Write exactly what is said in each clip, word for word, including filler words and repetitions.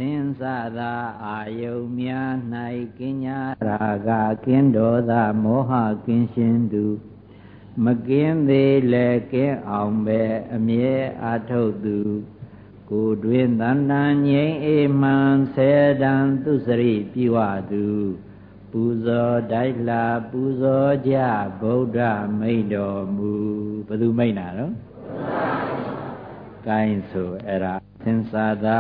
င်္စသာအာယုများ၌ကင်းညာရာဂကင်းဒေါသမောဟကင်းရှင်းသူမကင်းသေးလဲကင်းအောင်ပဲအမြဲအာထုတ်သူကိုယ်တွင်တန်တန်ငြိမ်းအေးမှန်ဆယ်တန်သူစရိပြဝသူပူဇော်တိုက်လာပူဇော်ကြဗုဒ္ဓမိန့်တော်မူဘယ်သူမိန့်တာနော်ကိုင်းဆိုအဲ့ဒါသင်္သာသာ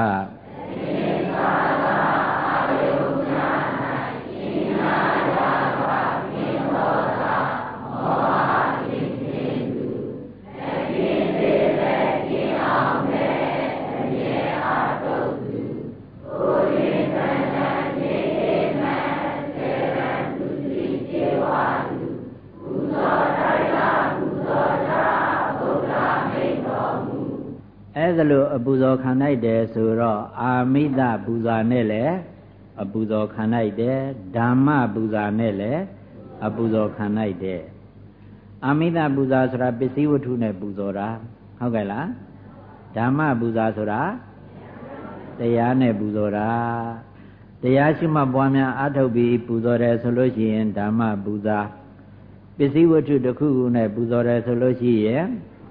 အဲ့ဒါလို့အပူဇော်ခံလိုက်တယ်ဆိုတော့အာမိတပူဇာနဲ့လည်းအပူဇော်ခံလိုက်တယ်ဓမ္မပူဇာနဲ့လည်းအပူဇော်ခံလိုက်တယ်အာမိတပူဇာဆိုတာပစ္စည်းဝတ္ထုနဲ့ပူဇော်တာဟုတ်ကဲ့လားဓမ္မပူဇာဆိုတာတရားနဲ့ပူဇော်တာတရားရှိမှပွားများအထုတ်ပြီးပူဇော်တယ်ဆိုလို့ရှိရင်ဓမ္မပူဇာပစ္စည်းဝတ္ထုတစ်ခုခုနဲ့ပူဇော်တယ်ဆိုလို့ရှိရင်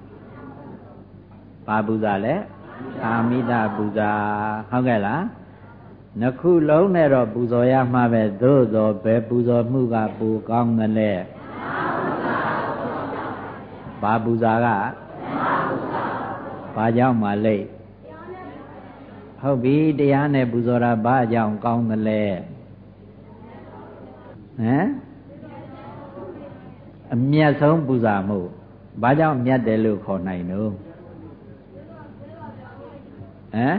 ဘာပူဇာလဲအာမိတပူဇာဟုတ်ကဲ့လားနှစ်ခုလုံးနဲ့တော့ပူဇော်ရမှာပဲသို့သောဘယ်ပူဇော်မှုကပူကောင်းတယ်လဲဘာပူဇာကဘာကြောင့်မှလိတ်ဟုတ်ပြီတရားနဲ့ပူဇော်တာဘာကြောင့်ကောင်းတယ်လဲဟမ်အမြတ်ဆုံးပူဇာမှုဘာကြောင့်မြတ်တယ်လို့ခေါ်နိုင်တော့ဟမ်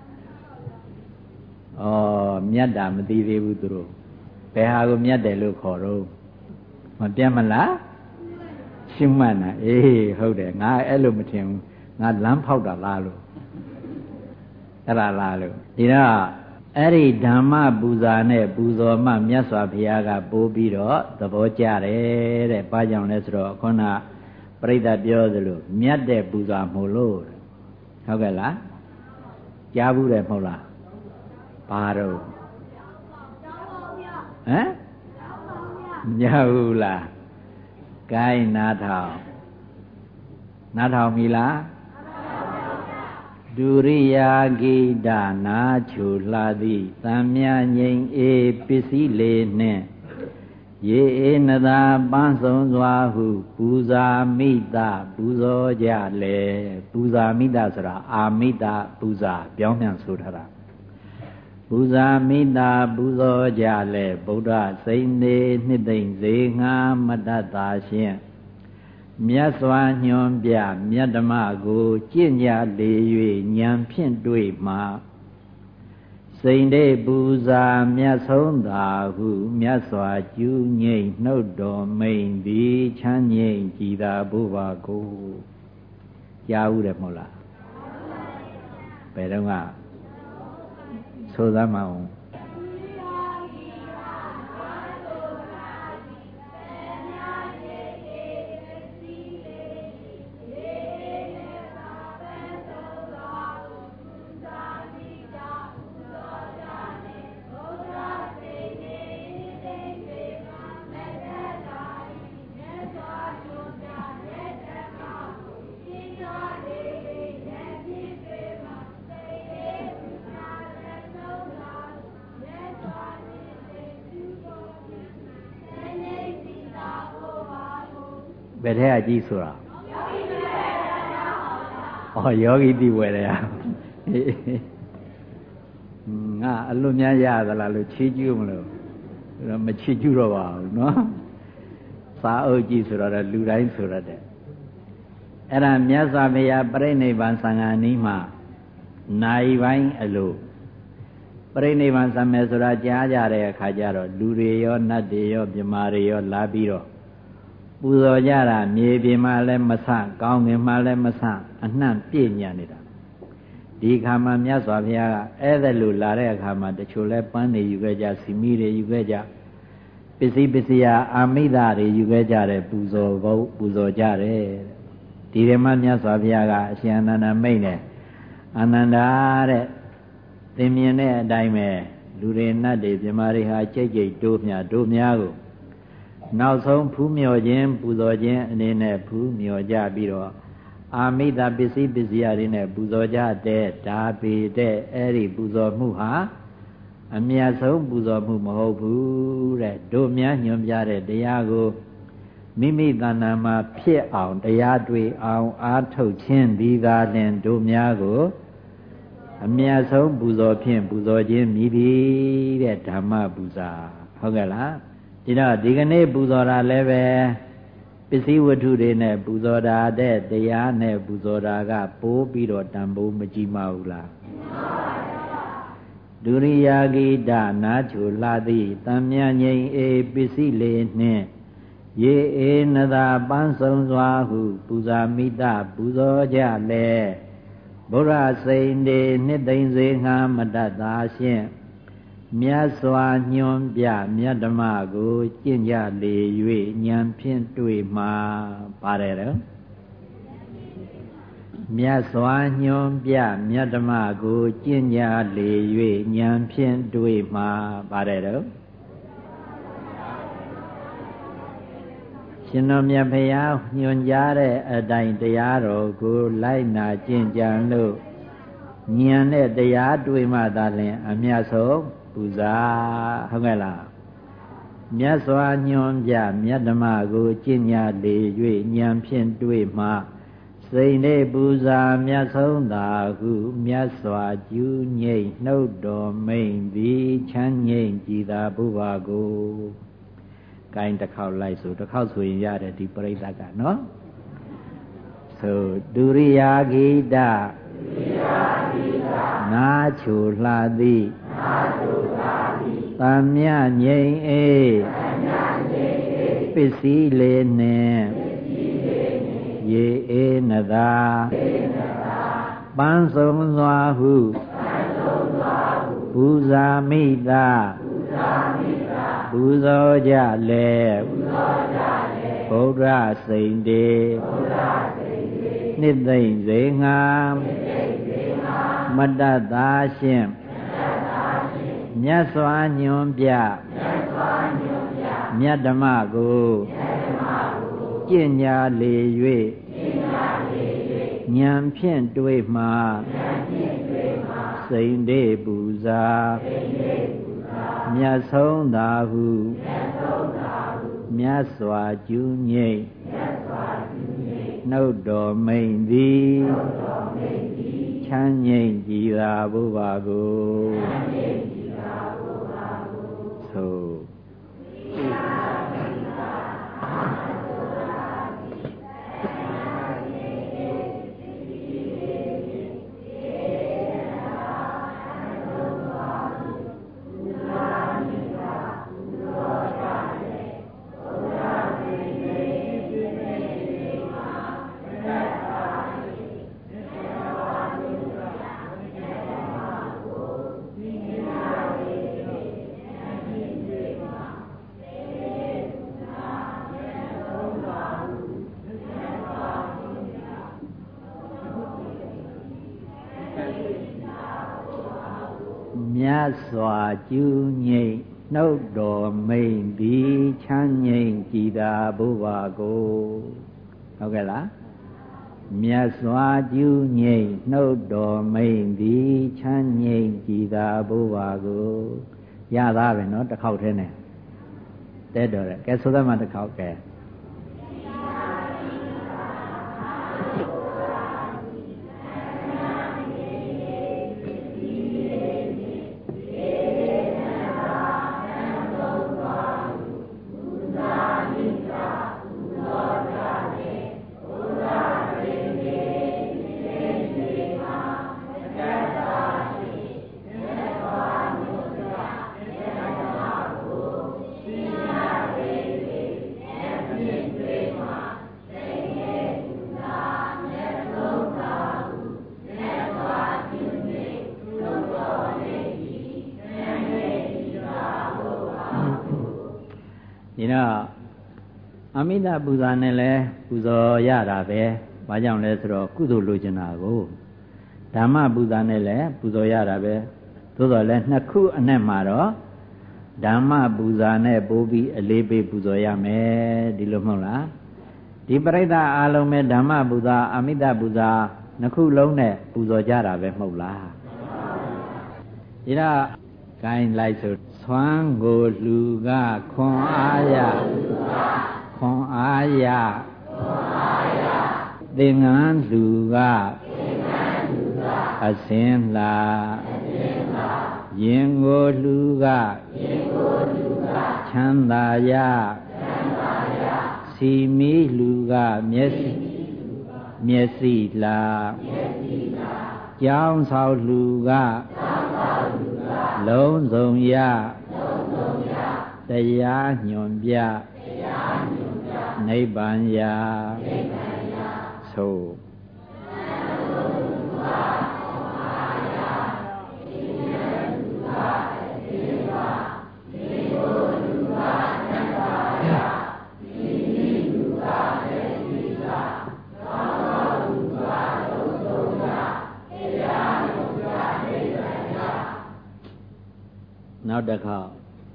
ဩမြတ်တာမသိသေးဘူးသူတို့ဘယ်ဟာကိုမြတ်တယ်လို့ခေါ်တော့မပြတ်မလားရှင်းမှန်တာအေးဟုတ်တယ်ငါအဲ့လိုမထင်ဘူးငါလမ်းဖောက်တာလားလို့အဲ့ဒါလားလို့ဒီတော့အဲ့ဒီဓမ္မပူဇာနဲ့ပူဇော်မှမြတ်စွာဘုရားကပို့ပြီးတော့သဘောကျတယ်တဲ့ဘာကြောင့်လဲဆိုတော့ခုနပြိဿပြောသလိုမြတ်တဲ့ပူဇာမို့လို့ဟုတ်ကဲ့လားကြားဘူးတယ်မဟုတ်လားဘာတော့ဟမ်မရဘူးလားဂိုင်းနားထောင်နားထောင်ပြီလားဒုရိယာဂိတနာချူလှသည်သံမြငိမ့်အေပစ္စည်းလေးနှင့်ရေအေနသာပန်းဆုံးစွာဟုပူဇာမိတပူဇော်ကြလေပူဇာမိတဆိုတာအာမိတပူဇာပြောင်းပြန်ဆိုထားတာပူဇာမိတပူဇော်ကြလေဗုဒ္ဓစိန်နေနှစ်သိမ့်စေငါမတတ်သာရှင်းမြတ်စွာညွန်ပြမြတ်ဓမ္မကိုကျင့်ကြလေ၍ဉာဏ်ဖြင့်တွေ့မှစိန်တေပူဇာမြတ်ဆုံးသာဟုမြတ်စွာကျူးငိမ့်နှုတ်တော်မိန်သည်ချမ်းငိမ့်ကြည်သာဘုရားကိုကြားဦးတယ်မဟုတ်လားဘယ်တော့ကဆိုသမ်းမအောင်ဘယ်ထဲကကြီးဆိုတာဩယောဂီတိဝယ်တယ်ငါအလွန်များရသလားလို့ချီးကျူးမလို့မချီးကျူးတော့ပါဘူးเนาะစာအုပ်ကြီးဆိုတော့လူတိုင်းဆိုရတဲ့အဲ့ဒါမြတ်စွာဘုရားပြိဋိဘံသံဃာနီးမှာနိုင်ပိုင်းအလို့ပြိဋိဘံသံမယ်ဆိုတာကြားကြတဲ့အခါကျတော့လူတွေရောနတ်တွေရောမြမာတွေရောလာပြီးတော့ပူဇော်ကြတာမြေပြင်မှာလည်းမဆကောင်းငင်မှာလည်းမဆအနှံ့ပြည့်ညံ့နေတာဒီခါမှာမြတ်စွာဘုရားကအဲ့ဒါလိုလာတဲ့အခါမှာတချို့လဲပန်းနေယူခဲ့ကြစီမီတွေယူခဲ့ကြပစ္စည်းပစ္စယအာမိဒတွေယူခဲ့ကြတယ်ပူဇော်ဖို့ပူဇော်ကြတယ်ဒီဓမ္မမြတ်စွာဘုရားကအရှင်အနန္ဒမိတ်နဲ့အာနန္ဒာတဲ့သင်မြင်တဲ့အတိုင်းပဲလူတွေနတ်တွေမြမာတွေဟာကြိတ်ကြိတ်တိုးမြတိုးများကိုနောက်ဆုံးဖူးမြော်ခြင်းပူဇော်ခြင်းအနေနဲ့ဖူးမြော်ကြပြီးတော့အာမိတပစ္စည်းပစ္စည်းတွေနဲ့ပူဇော်ကြတဲ့ဒါပေတဲ့အဲ့ဒီပူဇော်မှုဟာအမြတ်ဆုံးပူဇော်မှုမဟုတ်ဘူးတဲ့တို့များညွှန်ပြတဲ့တရားကိုမိမိတဏ္ဍာမှာဖြစ်အောင်တရားတွေ့အောင်အားထုတ်ခြင်းဒီသာလျှင်တို့များကိုအမြတ်ဆုံးပူဇော်ဖြင့်ပူဇော်ခြင်းမြည်သည်တဲ့ဓမ္မပူဇာဟုတ်ကဲ့လားဒီတော့ဒီကနေ့ပူဇော်တာလည်းပဲပစ္စည်းဝတ္ထုတွေနဲ့ပူဇော်တာတဲ့တရားနဲ့ပူဇော်တာကပိုးပြီးတော့တန်ဖိုးမကြီးမဘူးလားဒုရိယာဂိတနာချိုလှသည်တံမြငိမ့်အေပစ္စည်းလေးနှင့်ရေအေနသာပန်းဆုံးစွာဟုပူဇာမိတပူဇော်ကြလေဘုရားစိန်တွေနှစ်သိမ့်စေငါမတတ်သာရှင်းမြတ်စွာညွန်ပြမြတ်ဓမ္မကိုကျင့်ကြလေ၍ဉာဏ်ဖြင့်တွေ့မှာပါတယ်တော့မြတ်စွာညွန်ပြမြတ်ဓမ္မကိုကျင့်ကြလေ၍ဉာဏ်ဖြင့်တွေ့မှာပါတယ်တော့ရှင်တော်မြတ်ဖရာညွှန်ကြားတဲ့အတိုင်းတရားတော်ကိုလိုက်နာကျင့်ကြံလို့ဉာဏ်နဲ့တရားတွေ့မှသာလျှင်အမြတ်ဆုံးပူဇာဟုတ်ကဲ့လားမြတ်စွာညွှန်ပြမြတ်ဓမ္မကိုကျင့်ကြလေ၍ဉာဏ်ဖြင့်တွေ့မှစိတ်နေပူဇာမြတ်ဆုံးသာဟုမြတ်စွာကျူးငိမ့်နှုတ်တော်မိန်သည်ချမ်းငိမ့်ကြည်သာဘုရားကိုကိုင်းတစ်ခေါက်လိုက်ဆိုတစ်ခေါက်ဆိုရင်ရတယ်ဒီပရိသတ်ကနော်ဆိုဒုရိယာဂိတနာချိုလှသည်သံမြငိမ့်အေပစ္စည်းလေးနှင့်ရေအေနသာပန်းဆုံးစွာဟုပူဇာမိတာပူဇော်ကြလေဗုဒ္ဓစိန်တေနှစ်သိမ့်စေငါမတတ်သာရှင်းမြတ်စွာညွန်ပြမြတ်ဓမ္မကိုကျင့်ကြလေ၍ဉာဏ်ဖြင့်တွေ့မှစိန်တေပူဇာမြတ်ဆုံးသာဟုမြတ်စွာကျူးငိမ့်နှုတ်တော်မိန်သည်ချမ်းငိမ့်ကြည်သာဘုရားကိုသို့မြတ်စွာကျူးငိမ့်နှုတ်တော်မိန်သည်ချမ်းငိမ့်ကြည်သာဘုရားကိုဟုတ်ကဲ့လားမြတ်စွာကျူးငိမ့်နှုတ်တော်မိန်သည်ချမ်းငိမ့်ကြည်သာဘုရားကိုရသားပဲနော်တစ်ခေါက်တည်းနဲ့တဲ့တော်တယ်ကဲဆိုသမှတစ်ခေါက်ကဲဒီတော့အမိတပူဇာနဲ့လဲပူဇော်ရတာပဲဘာကြောင့်လဲဆိုတော့ကုသိုလ်လိုချင်တာကိုဓမ္မပူဇာနဲ့လဲပူဇော်ရတာပဲသို့တော်လည်းနှစ်ခုအနက်မှာတော့ဓမ္မပူဇာနဲ့ပို့ပြီးအလေးပေးပူဇော်ရမယ်ဒီလိုမဟုတ်လားဒီပရိသတ်အားလုံးပဲဓမ္မပူဇာအမိတပူဇာနှစ်ခုလုံးနဲ့ပူဇော်ကြတာပဲမဟုတ်လားဒီတော့ဂိုင်းလိုက်ဆိုသွမ်းကိုလူကခွန်အားရခွန်အားရသင်္ကန်းလူကအစင်လာရင်ကိုလူကချမ်းသာရစီမီလူကမျက်စိမျက်စိလာကြောင်းဆောက်လူကလုံးစုံရတရားညွန်ပြနိဗ္ဗာန်ရာသို့နောက်တစ်ခေါက်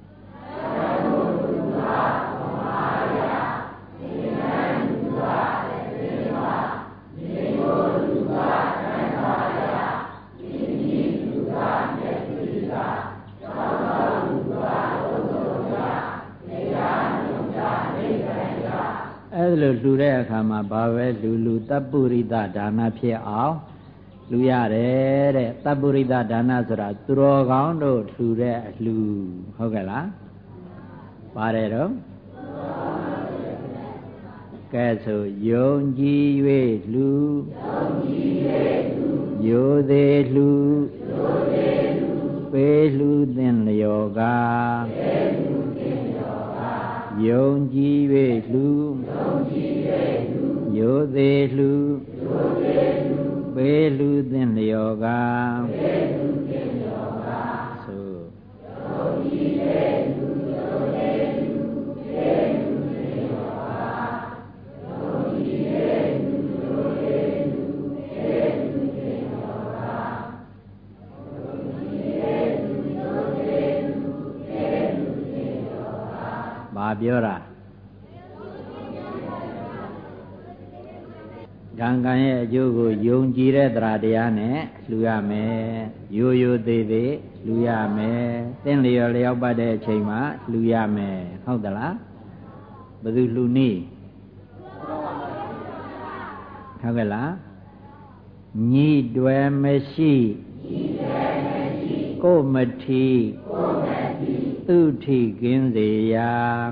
အဲ့လိုလှူတဲ့အခါမှာဘာပဲလှူလှူတပ္ပုရိသဒါနဖြစ်အောင်လူရတယ်တဲ့တပ္ပုရိသဒါနဆိုတာသူတော်ကောင်းတို့လှူတဲ့အလှူဟုတ်ကဲ့လားပါတယ်တော့ကဲဆိုယုံကြည်၍လှူယိုသေးလှူပေးလှူသင်လျောကယုံကြည်၍လှူယိုသေးလှူပေးလူသင်လျောကဆိုဘာပြောတာကံကံရဲ့အကျိုးကိုယုံကြည်တဲ့တရားတရားနဲ့လှူရမယ်ရိုးရိုးသေးသေးလှူရမယ်သင်လျော်လျောက်ပတ်တဲ့အချိန်မှာလှူရမယ်ဟုတ်သလားဘယ်သူလှူနည်းဟုတ်ကဲ့လားညှိတွယ်မရှိကိုမထီသူထိကင်းစေရာ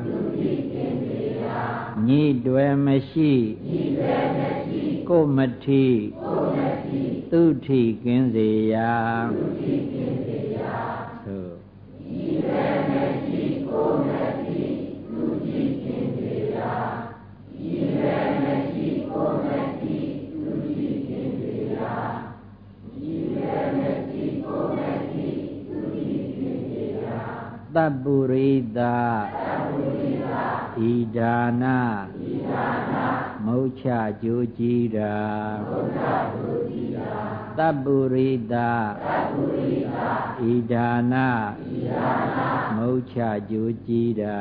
ညှိတွယ်မရှိကိုမထီသူထိကင်းစေရာသို့တပ္ပုရိသဣဒါနမုချကြိုးကြည်တာတပ္ပုရိသဣဒါနမုချကြိုးကြည်တာ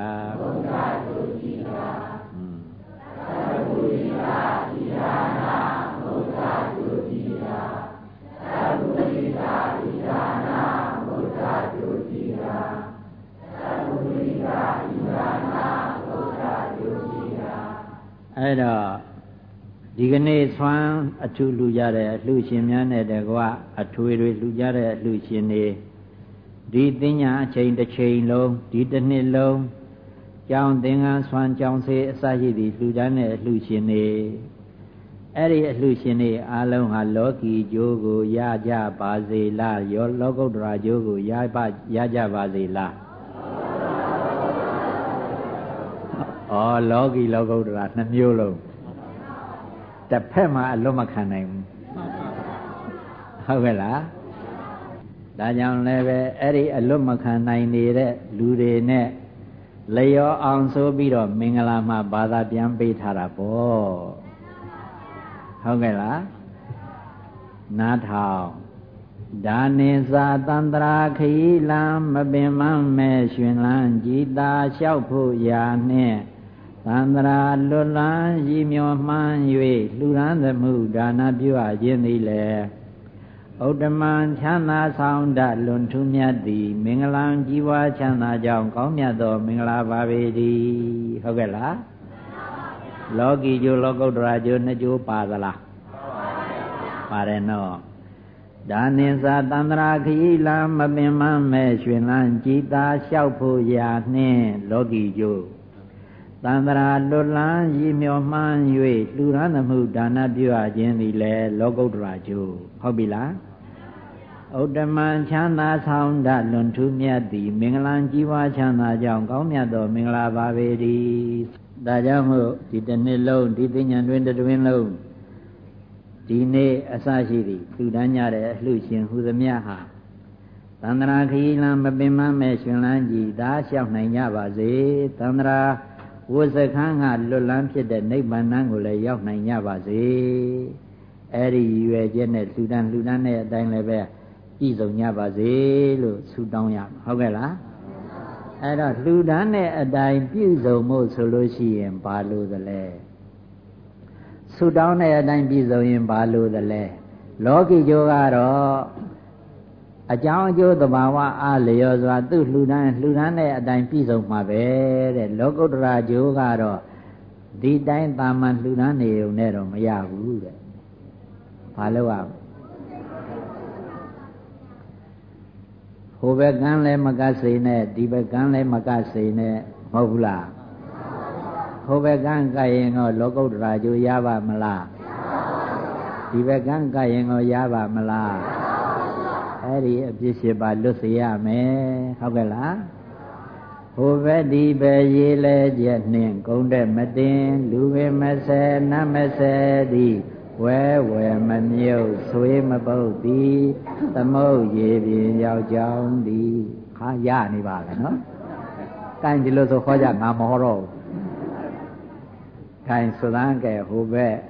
အဲ့တော့ဒီကနေ့ဆွမ်းအထူးလှူကြတဲ့အလှူရှင်များနဲ့တကွအထွေတွေလှူကြတဲ့အလှူရှင်တွေဒီသင်ညာအချိန်တစ်ချိန်လုံးဒီတစ်နှစ်လုံးကြောင်းသင်္ကန်းဆွမ်းကြောင်းစေအစရှိသည့်လှူကြတဲ့အလှူရှင်တွေအဲ့ဒီအလှူရှင်တွေအားလုံးဟာလောကီကျိုးကိုရကြပါစေလားရောလောကုတ္တရာကျိုးကိုရပါရကြပါစေလားဩလောကီလောကုတ္တရာနှစ်မျိုးလုံးတစ်ဖက်မှာအလွတ်မခံနိုင်ဘူးဟုတ်ကဲ့လားဒါကြောင့်လည်းပဲအဲ့ဒီအလွတ်မခံနိုင်နေတဲ့လူတွေနဲ့လျော်အောင်ဆိုပြီးတော့မင်္ဂလာမှာဘာသာပြန်ပေးထားတာပေါ့ဟုတ်ကဲ့လားနားထောင်ဒါနိစာတန္တရာခီလံမပင်မမဲ့ရှင်လန်းကြည်သာလျှောက်ဖို့ရာနှင့်သန္တရာလွတ်လန်းရည်မြော်မှန်း၍လှူဒန်းသမှုဒါနပြုအပ်ခြင်းသည်လေဥဒ္ဓမံချမ်းသာဆောင်တတ်လွန်ထူးမြတ်သည်မင်္ဂလံကြီးပွားချမ်းသာကြောင်းကောင်းမြတ်သောမင်္ဂလာပါပေတည်းဟုတ်ကဲ့လားလောကီကျိုးလောကုတ္တရာကျိုးနှစ်ကျိုးပါသလားပါတယ်နော်ဒါနိစာတန္တရာခီလံမပင်မမဲ့ရွှင်လန်းကြည်သာလျှောက်ဖို့ရာနှင့်လောကီကျိုးတန္တရာလွတ်လန်းရည်မြော်မှန်း၍လှူဒန်းသမှုဒါနပြုအပ်ခြင်းသည်လည်းလောကုတ္တရာကျိုးဟုတ်ပြီလားဥဒ္ဓမံချမ်းသာဆောင်တတ်လွန်ထူးမြတ်သည်မင်္ဂလံကြီးပွားချမ်းသာကြောင်းကောင်းမြတ်သောမင်္ဂလာပါပေတည်းဒါကြောင့်မို့ဒီတစ်နှစ်လုံးဒီပညာတွင်တွင်လုံးဒီနေ့အစရှိသည်လှူဒန်းကြတဲ့အလှရှင်ဟူသမျှဟာသန္တရာခရီးလံမပင်မမဲ့ရှင်လန်းကြည်သာလျှောက်နိုင်ကြပါစေသန္တရာဝစခန်းကလွတ်လန်းဖြစ်တဲ့နိဗ္ဗာန်ကိုလည်းရောက်နိုင်ကြပါစေအဲ့ဒီရွယ်ချက်နဲ့လှူဒန်းလှူဒန်းတဲ့အတိုင်းလည်းပဲပြည့်စုံကြပါစေလို့ဆုတောင်းရမှာဟုတ်ကဲ့လားအဲ့တော့လှူဒန်းတဲ့အတိုင်းပြည့်စုံမှုဆိုလို့ရှိရင်ဘာလို့သလဲဆုတောင်းတဲ့အတိုင်းပြည့်စုံရင်ဘာလို့သလဲလောကီကျိုးကတော့အကြောင်းအကျိုးသဘာဝအားလျော်စွာသူ့လှူဒန်းလှူဒန်းတဲ့အတိုင်းပြည့်စုံမှာပဲတဲ့လောကုတ္တရာကျိုးကတော့ဒီတိုင်းတာမန်လှူဒန်းနေုံနဲ့တော့မရဘူးတဲ့ဘာလို့อ่ะဟိုဘက်ကန်းလည်းမကစိန်နဲ့ဒီဘက်ကန်းလည်းမကစိန်နဲ့မဟုတ်ဘူးလားဟိုဘက်ကန်းကရင်တော့လောကုတ္တရာကျိုးရပါမလားဒီဘက်ကန်းကရင်တော့ရပါမလားအဲ့ဒီအပြစ်ရှိပါလွတ်စေရမယ်ဟုတ်ကဲ့လားဟိုဘက်ဒီဘက်ရေးလဲချက်နှင့်ဂုံတဲ့မတင်လူပင်မဆဲနတ်မဆဲသည်ဝဲဝဲမမြုပ်ဆွေးမပုတ်သည်သမုတ်ရေပြင်ရောက်ကြောင်းသည်ခါရနေပါလေနော်ကိုင်းဒီလိုဆိုခေါ်ကြငါမဟောတော့ကိုင်းဆိုသန်းကဲဟိုဘက်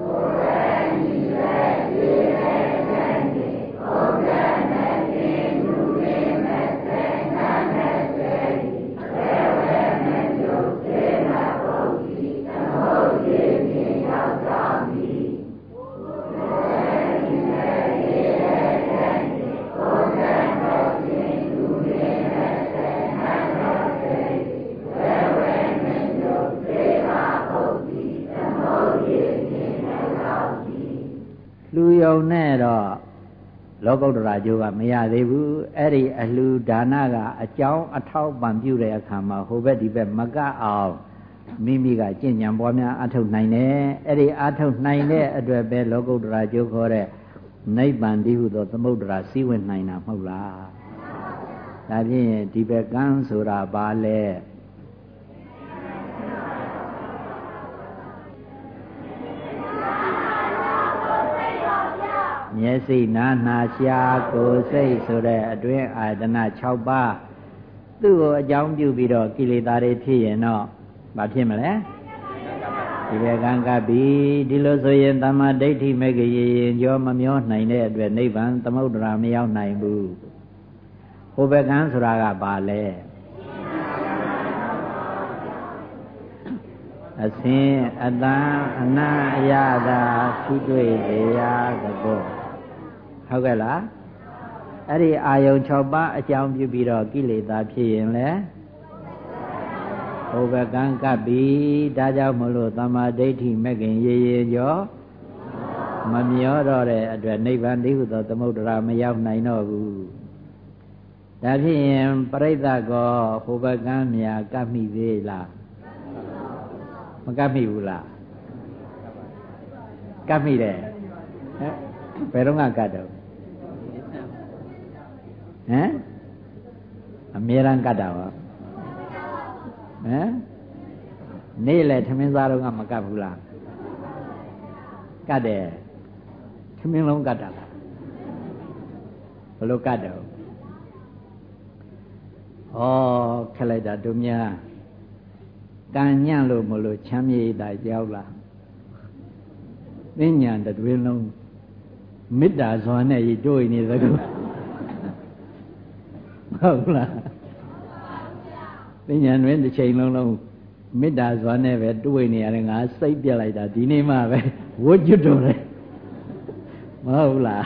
လူယုံနဲ့တော့လောကုတ္တရာကျိုးကမရသေးဘူးအဲ့ဒီအလှူဒါနကအကြောင်းအထောက်ပံ့ပြုတဲ့အခါမှာဟိုဘက်ဒီဘက်မကအောင်မိမိကကျင့်ကြံပွားများအထုတ်နိုင်တယ်အဲ့ဒီအထုတ်နိုင်တဲ့အတွက်ပဲလောကုတ္တရာကျိုးခေါ်တဲ့နိဗ္ဗာန်တည်းဟုသောသမုဒ္ဒရာစည်းဝင်နိုင်တာမဟုတ်လားဒါဖြင့်ဒီဘက်ကန်းဆိုတာဘာလဲမျက်စိနားနှာရှားကိုယ်စိတ်ဆိုတဲ့အတွင်းအာယတနာ၆ပါးသူ့ကိုအကြောင်းပြုပြီးတော့ကိလေသာတွေဖြစ်ရင်တော့ဘာဖြစ်မလဲဒီဘက်ကံကပ်ပြီဒီလိုဆိုရင်တမ္မာဒိဋ္ဌိမဲ့ကြရင်ကြောမမျောနိုင်တဲ့အတွက်နိဗ္ဗာန်သမုဒ္ဒရာမရောက်နိုင်ဘူးဟိုဘက်ကံဆိုတာကဘာလဲအစင်အတန်အနာအယတာရှိတွေ့တရားသဘောဟုတ်ကဲ့လားအဲ့ဒီအာယုံ၆ပါးအကြောင်းပြုပြီးတော့ကိလေသာဖြစ်ရင်လေဟိုဘကံကပ်ပြီဒါကြောင့်မလို့သမ္မာဒိဋ္ဌိမဲ့ခင်ရေရေကျော်မမျောတော့တဲ့အတွက်နိဗ္ဗာန်တည်းဟုသောသမုဒ္ဒရာမရောက်နိုင်တော့ဘူးဒါဖြစ်ရင်ပရိသတ်ကောဟိုဘကံမြာကပ်မိသေးလားမကပ်မိဘူးလားကပ်မိတယ်ဘယ်တော့ကကတ်တော့ဟမ်အမြဲတမ်းကတ်တာပါဟမ်နေ့လေထမင်းစားတော့ကမကတ်ဘူးလားကတ်တယ်ထမင်းလုံးကတ်တာလားဘယ်လိုကတ်တော့ဩခက်လိုက်တာတို့များကံညံ့လို့မလို့ချမ်းမြေ့တာကြောက်လားသိညာတတွင်လုံးမေတ္တာဇွမ်းနဲ့တွေ့နေသကူဟုတ်လားပညာတွင်တစ်ချိန်လုံးလုံးမေတ္တာဇွမ်းနဲ့ပဲတွေ့နေရတယ်ငါစိတ်ပြက်လိုက်တာဒီနေ့မှပဲဝှကျွတ်တော်တယ်မဟုတ်လား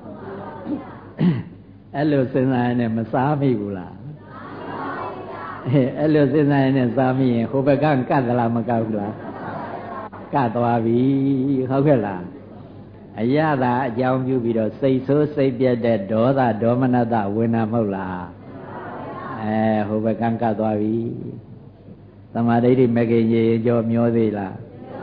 အဲ့လိုစဉ်းစားရင်မစားမိဘူးလားအဲအဲ့လိုစဉ်းစားရင်စားမိရင်ဟိုဘက်ကကတ်သလားမကတ်ဘူးလားကတ်သွားပြီဟုတ်ကဲ့လားအရသာအကြောင်းပြုပြီးတော့စိတ်ဆိုးစိတ်ပြတ်တဲ့ဒေါသဒေါမနတဝင်တာမဟုတ်လားအဲဟိုဘက်ကကတ်သွားပြီသမာဓိဋ္ဌိမကင်ရေကြောမျောသေးလား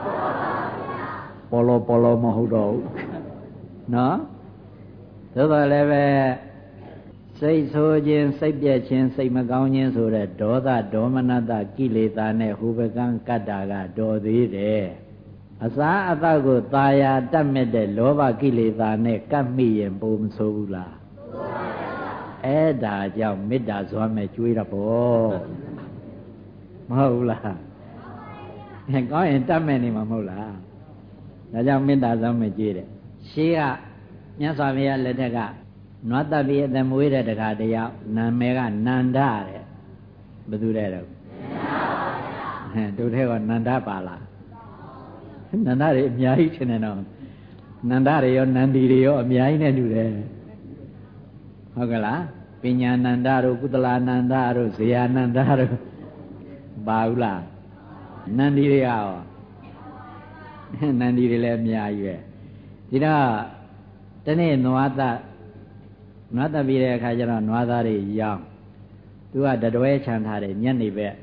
ပေါ်လောပေါ်လောမဟုတ်တော့ဘူးနော်သို့တော်လည်းပဲစိတ်ဆိုးခြင်းစိတ်ပြက်ခြင်းစိတ်မကောင်းခြင်းဆိုတဲ့ဒေါသဒေါမနတကိလေသာနဲ့ဟိုဘကံကတ္တာကတော်သေးတယ်အစာအသောက်ကိုตาယာတတ်မဲ့တဲ့လောဘကိလေသာနဲ့ကပ်မိရင်ပုံမဆိုးဘူးလားအဲ့ဒါကြောင့်မေတ္တာဇွမ်းမဲ့ကျွေးတာပေါ့မဟုတ်ဘူးလားအဲကောင်းရင်တတ်မဲ့နေမှာမဟုတ်လားဒါကြောင့်မေတ္တာဇွမ်းမဲ့ကျွေးတယ်ရှေးကမြတ်စွာဘုရားလက်ထက်ကနွားတပ်ပြီးအသက်မွေးတဲ့တခါတယောက်နာမည်ကနန္ဒတဲ့ဘယ်သူတဲ့တော့ဟဲ့တို့ထဲကနန္ဒပါလားနန္ဒတွေအများကြီးထင်တယ်နော်နန္ဒတွေရောနန္ဒီတွေရောအများကြီးနဲ့တူတယ်ဟုတ်ကလားပညာနန္ဒတို့ကုသလာနန္ဒတို့ဇေယနန္ဒတို့ပါဘူးလားနန္ဒီတွေရောနန္ဒီတွေလည်းအများကြီးပဲဒီတော့တနေ့နွားသားနွားတပ်ပြီးတဲ့အခါကျတော့နွားသားတွေရောင်းသူကတတွဲချမ်းထားတယ်ညနေပဲ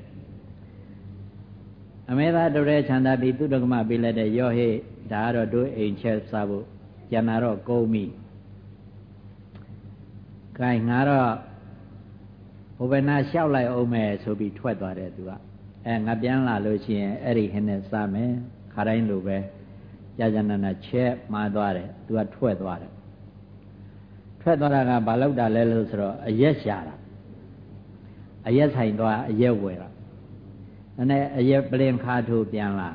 အမေသားတတွဲချမ်းသာပြီးသူတက္ကမပေးလိုက်တဲ့ရော့ဟေ့ဒါကတော့တို့အိမ်ချက်စားဖို့ကျန်တာတော့ကုန်ပြီ။ခိုင်ငါတော့ဘုဗ္ဗနာလျှောက်လိုက်အောင်မယ်ဆိုပြီးထွက်သွားတယ်သူကအဲငါပြန်လာလို့ရှိရင်အဲ့ဒီဟင်းနဲ့စားမယ်ခါတိုင်းလိုပဲကြာကြာနာနာချက်မှားသွားတယ်သူကထွက်သွားတယ်ထွက်သွားတာကဘာလို့တာလဲလို့ဆိုတော့အရက်ရှာတာအရက်ဆိုင်သွားအရက်ဝယ်တာအဲ့နဲ့အရက်ပလင်ခါထိုးပြန်လာ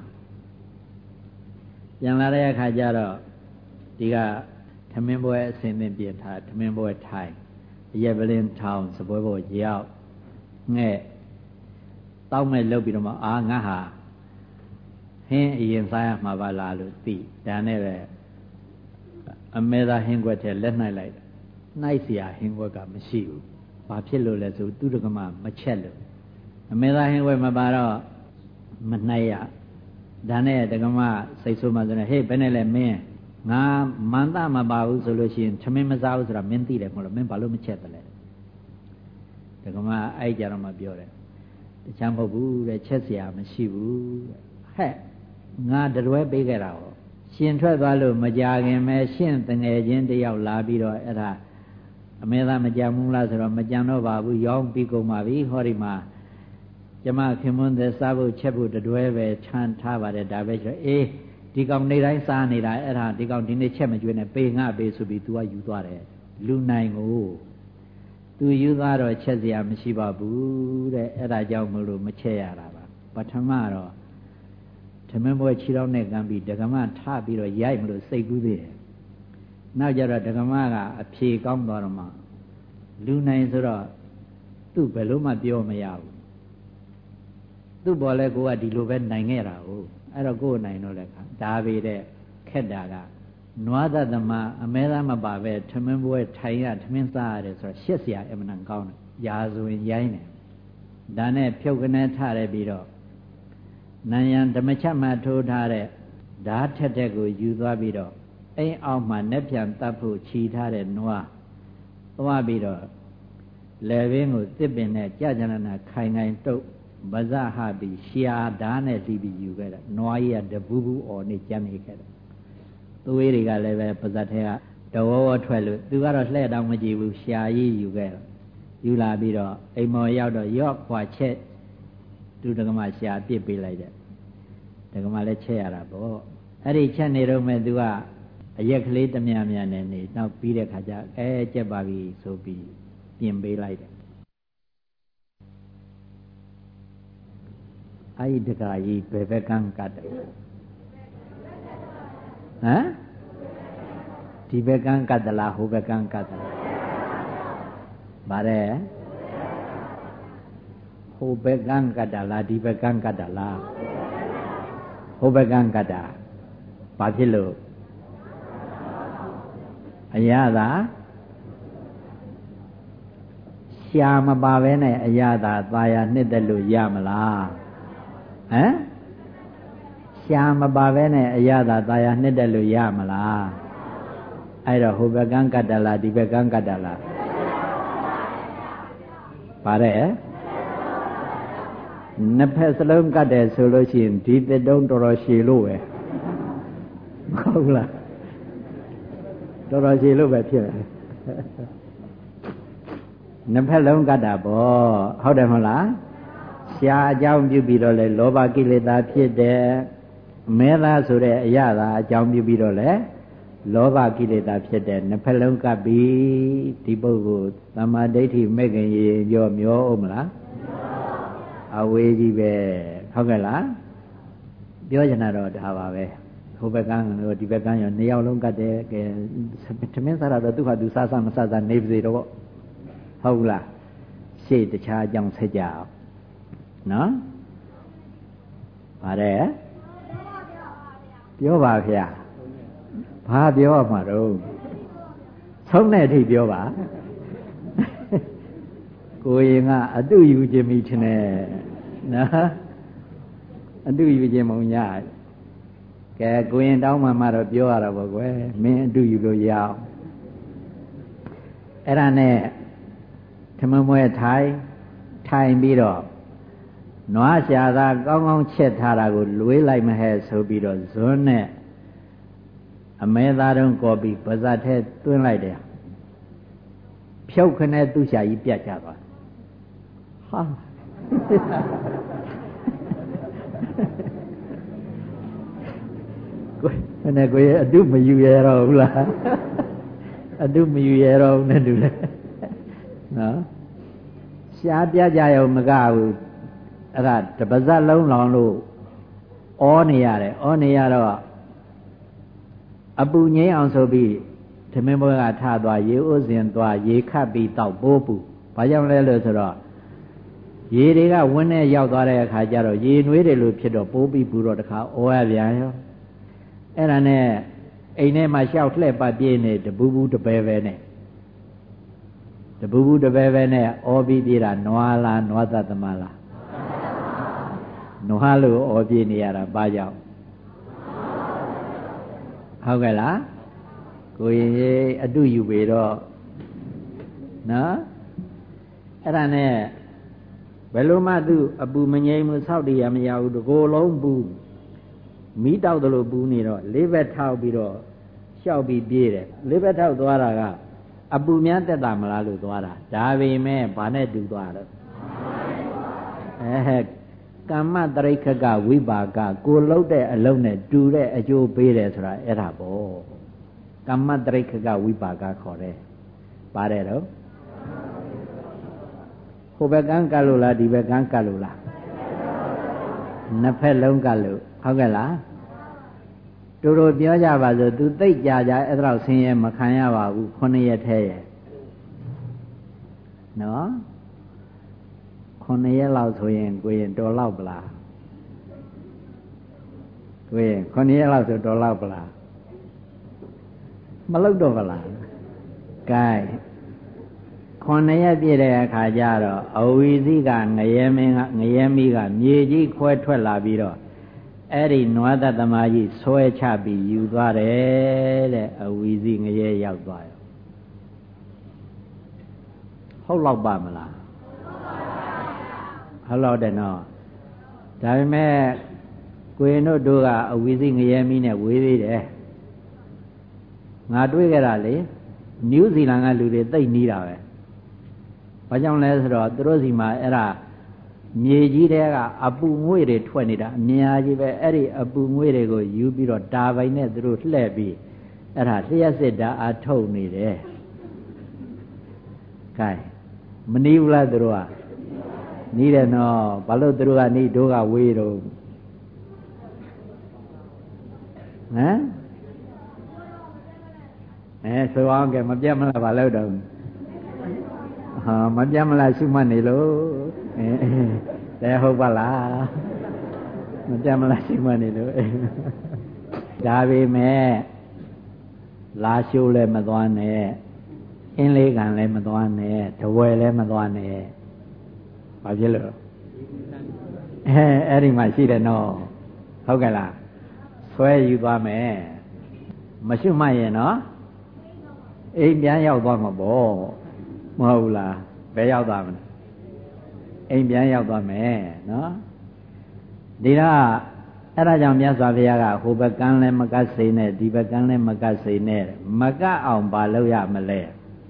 ပြန်လာတဲ့အခါကျတော့ဒီကထမင်းပွဲအစင်းသင်းပြင်ထားထမင်းပွဲထိုင်အရက်ပလင်ထောင်စပွဲပေါ်ရောက်ငဲ့တောက်မဲ့လုပ်ပြီးတော့မှအာငါဟာဟင်းအရင်စားရမှာပါလားလို့သိဒါနဲ့ပဲအမေသာဟင်းခွက်ထဲလက်နှိုက်လိုက်နှိုက်เสียဟင်းခွက်ကမရှိဘူးဘာဖြစ်လို့လဲဆိုသူတက္ကမမချက်လို့အမေသာဟင်းခွက်မပါတော့မနှိုက်ရဒါနဲ့တက္ကမစိတ်ဆိုးမှဆိုနေဟေ့ဘယ်နဲ့လဲမင်းငါမန္တမပါဘူးဆိုလို့ရှိရင်ထမင်းမစားဘူးဆိုတာမင်းသိတယ်မဟုတ်လားမင်းဘာလို့မချက်တယ်လဲတက္ကမအဲ့ကြတော့မှပြောတယ်တခြားမဟုတ်ဘူးတဲ့ချက်เสียမရှိဘူးတဲ့ဟဲ့ငါတရွဲပေးခဲ့တာဟောရှင်ထွက်သွားလို့မကြခင်ပဲရှင့်တငယ်ချင်းတယောက်လာပြီးတော့အဲ့ဒါအမေသားမကြဘူးလားဆိုတော့မကြံတော့ပါဘူးရောင်းပြီးကုန်ပါပြီဟောဒီမှာကျမခင်မွန်းသက်စားဖို့ချက်ဖို့တတွဲပဲခြံထားပါတယ်ဒါပဲဆိုတော့အေးဒီကောင်နေတိုင်းစားနေတာအဲ့ဒါဒီကောင်ဒီနေ့ချက်မကျွေးနဲ့ပေးငါပေးဆိုပြီး तू ကယူသွားတယ်လူနိုင်ကို तू ယူသွားတော့ချက်စရာမရှိပါဘူးတဲ့အဲ့ဒါကြောင့်မလို့မချက်ရတာပါပထမတော့ထမင်းပွဲခြေထောက်နဲ့ကမ်းပြီးဒကမထပြီးတော့ရိုက်မလို့စိတ်ကူးသေးတယ်နောက်ကြတော့ဒကမကအဖြေကောင်းသွားတော့မှလူနိုင်ဆိုတော့သူ့ဘယ်လို့မှပြောမရဘူးသူ့ပေါ်လဲကိုကဒီလိုပဲနိုင်ခဲ့တာဟုတ်အဲ့တော့ကိုယ်နိုင်တော့လဲခါဒါပေတဲ့ခက်တာကနွားသသမအမဲသားမပါပဲထမင်းပွဲထိုင်ရထမင်းစားရတယ်ဆိုတော့ရှက်စရာအမှန်ကောင်းတယ်ရာဆိုရင်ရိုင်းတယ်ဒါနဲ့ဖြုတ်ကနေထရပြီးတော့နံရံဓမ္မချက်မှထိုးထားတဲ့ဓာတ်ထက်တဲ့ကိုယူသွားပြီးတော့အိမ်အောက်မှာနှက်ပြန်တတ်ဖို့ခြီထားတဲ့နွားသွားပြီးတော့လယ်ဘင်းကိုတစ်ပင်နဲ့ကြာကြနာခိုင်ခိုင်တုပ်ဗဇဟပြီးရှာဓာတ်နဲ့လှီးပြီးယူခဲ့တာနွားကြီးကတပူးပူးအော်နေကြမ်းနေခဲ့တယ်သွေးတွေကလည်းပဲပါဇက်ထဲကတဝဝထွက်လို့သူကတော့လှဲ့တောင်မကြည့်ဘူးရှာကြီးယူခဲ့တော့ယူလာပြီးတော့အိမ်မော်ရောက်တော့ရော့ခွာချက်သူတက္ကမရှာပြစ်ပေးလိုက်တယ်တက္ကမလည်းချက်ရတာပေါ့အဲ့ဒီချက်နေတော့မဲ့သူကအရက်ကလေးတမြမြနဲ့နေနောက်ပြီးတဲ့ခါကျအဲကြက်ပါပြီဆိုပြီးပြင်ပေးလိုက်တယ်အဲ့ဒီတက္ကကြီးဘယ်ဘက်ကန်းကတ်တယ်ဟမ်ဒီဘက်ကန်းကတ်တလားဟိုဘက်ကန်းကတ်တလားဗါတဲ့ဟိုဘက်ကန်းကတ်တာလားဒီဘက်ကန်းကတ်တာလားဟိုဘက်ကန်းကတ်တာဘာဖြစ်လို့အရသာရှာမပါပဲနဲ့အရသာသာယာနှစ်သက်လို့ရမလားဟမ်ရှာမပါပဲနဲ့အရသာသာယာနှစ်သက်လို့ရမလားအဲ့တော့ဟိုဘက်ကန်းကတ်တလားဒီဘက်ကန်းကတ်တလားပါတယ်နှစ်ဖက်စလုံးကတ်တယ်ဆိုလို့ရှိရင်ဒီတစ်တုံးတော်တော်ရှည်လို့ပဲမဟုတ်လားတော်တော်ရှည်လို့ပဲဖြစ်တယ်နှစ်ဖက်လုံးကတ်တာပေါ့ဟုတ်တယ်မဟုတ်လားရှားအကြောင်းပြုပြီးတော့လေလောဘကိလေသာဖြစ်တယ်မဲသားဆိုတဲ့အရာသာအကြောင်းပြုပြီးတော့လေလောဘကိလေသာဖြစ်တယ်နှစ်ဖက်လုံးကပ်ပြီးဒီပုဂ္ဂိုလ်သမာဓိဋ္ဌိမဲ့ခင်ရေပြောမျောအောင်မလားအဝေးကြီးပဲဟုတ်ကဲ့လားပြောချင်တာတော့ဒါပါပဲဟိုဘက်ကန်းရောဒီဘက်ကန်းရောနှစ်ယောက်လုံးကတ်တယ်ကဲသမင်းစားတော့သူ့ဟာသူစားစားမစားစားနေပါစေတော့ဟုတ်လားရှေ့တခြားအကြောင်းဆက်ကြအောင်နော်ပါတယ်ပြောပါဗျာဘာပြောမှာတော့ဆုံးတဲ့အထိပြောပါကိုရင်ကအတုယူခြင်းမိခြင်းနဲ့နော်အတုယူခြင်းမုံညကဲကိုရင်တောင်းမှမှတော့ပြောရတာပေါ့ကွယ်မင်းအတုယူလို့ရအောင်အဲ့ဒါနဲ့ထမမွဲထိုင်ထိုင်ပြီးတော့နွားရှာသာကောင်းကောင်းချက်ထားတာကိုလွေးလိုက်မဟဲ့ဆိုပြီးတော့ဇွန်းနဲ့အမဲသားတုံးကော်ပြီးပါဇက်ထဲတွင်းလိုက်တယ်ဖြုတ်ခနဲ့သူ့ရှာကြီးပြတ်ကြသွားဟာကိုယ်နဲ့ကိုယ်အတုမယူရတော့ဘူးလားအတုမယူရတော့ဘူးနဲ့တူတယ်နော်ရှားပြကြရုံမကဘူးအဲ့ဒါတပါးစပ်လုံးလောင်လို့ဩနေရတယ်ဩနေရတော့အပူငိမ့်အောင်ဆိုပြီးဓမင်းဘွဲကထသွားရေဥစဉ်သွားရေခတ်ပြီးတောက်ပိုးပူဘာကြောင့်လဲလို့ဆိုတော့ရေတွေကဝင်းနဲ့ရောက်သွားတဲ့အခါကျတော့ရေနွေးတယ်လို့ဖြစ်တော့ပိုးပြီးပူတော့တခါဩရပြန်ရောအဲ့ဒါနဲ့အိမ်ထဲမှာရှောက်လှဲ့ပတ်ပြေးနေတပူပူတပဲပဲနဲ့တပူပူတပဲပဲနဲ့ဩပြီးပြေးတာနွားလားနွားသတ္တမလားနွားလို့ဩပြေးနေရတာဘာကြောင့်ဟုတ်ကဲ့လားကိုရင်ကြီးအတုယူပေတော့နော်အဲ့ဒါနဲ့ဘယ်လိုမှသူအပူမငြိမ်မှုဆောက်တည်ရမရဘူးတကိုယ်လုံးပူမီးတောက်တယ်လို့ပူနေတော့လေးဘက်ထောက်ပြီးတော့ရှောက်ပြီးပြေးတယ်လေးဘက်ထောက်သွားတာကအပူများတက်တာမလားလို့သွားတာဒါပေမဲ့ဘာနဲ့တူသွားတော့အဲကမ္မတရိခကဝိပါကကိုလှုပ်တဲ့အလုံးနဲ့တူတဲ့အကျိုးပေးတယ်ဆိုတာအဲ့ဒါပေါ့ကမ္မတရိခကဝိပါကခေါ်တယ်ပါတယ်တော့ဟိုဘက်ကန်းကလို့လားဒီဘက်ကန်းကလို့လားနှစ်ဖက်လုံးကလို့ဟုတ်ကဲ့လားတူတူပြောကြပါစို့သူသိကြကြအဲ့ဒါဆင်းရဲမခံရပါဘူးခုနှစ်ရက်ထဲရဲ့နော်ခုနှစ်ရက်လောက်ဆိုရင်ကိုရင်တော်လောက်ပလားကိုရင်ခုနှစ်ရက်လောက်ဆိုတော်လောက်ပလားမလောက်တော့ပလားကဲခုနှစ်ရက်ပြည့်တဲ့အခါကျတော့အဝီစီကငရဲမင်းကငရဲမီးကမြေကြီးခွဲထွက်လာပြီးတော့အဲ့ဒီနွားသတ္တမကြီးဆွဲချပြီးယူသွားတယ်တဲ့အဝီစီငရဲရောက်သွားရောဟုတ်လောက်ပါမလားဟုတ်လောက်တယ်နော်ဒါပေမဲ့ကိုရင်တို့တို့ကအဝီစီငရဲမီးနဲ့ဝေးသေးတယ်ငါတွေးကြတာလေနယူးဇီလန်ကလူတွေသိပ်နီးတာပဲဘာကြောင့်လဲဆိုတော့သူတို့စီမှာအဲ့ဒါမြေကြီးတဲကအပူငွေ့တွေထွက်နေတာအများကြီးပဲအဲ့ဒီအပူငွေ့တွေကိုယူပြီးတော့တာပိုင်နဲ့သူတို့လှည့်ပြီးအဲ့ဒါလျှက်စစ်တာအထုတ်နေတယ် gain မနီးဘူးလားသူတို့ကနီးတယ်နော်ဘာလို့သူတို့ကနီးတို့ကဝေးတော့ဟမ်ဟအဲဆိုအောင်ကဲမပြတ်မလားဘာလို့တော့ဟာမပြတ်မလားရှုမှတ်နေလို့အဲတဲဟုတ်ပါလားမပြတ်မလားရှုမှတ်နေလို့ဒါပေမဲ့လာရှုလည်းမသွားနဲ့အင်းလေးကံလည်းမသွားနဲ့တဝယ်လည်းမသွားနဲ့ဘာဖြစ်လို့အဲအဲ့ဒီမှာရှိတယ်နော်ဟုတ်ကဲ့လားဆွဲယူသွားမယ်မရှုမှတ်ရင်နော်အိမ်ပြန်ရောက်သွားမှာပေါ့မဟုတ်လားဘယ်ရောက်သွားမလဲအိမ်ပြန်ရောက်သွားမယ်နော်ဒီတော့အဲ့ဒါကြောင့်မြတ်စွာဘုရားကဟိုဘက်ကန်းလည်းမကတ်စေနဲ့ဒီဘက်ကန်းလည်းမကတ်စေနဲ့မကတ်အောင်ဘာလုပ်ရမလဲ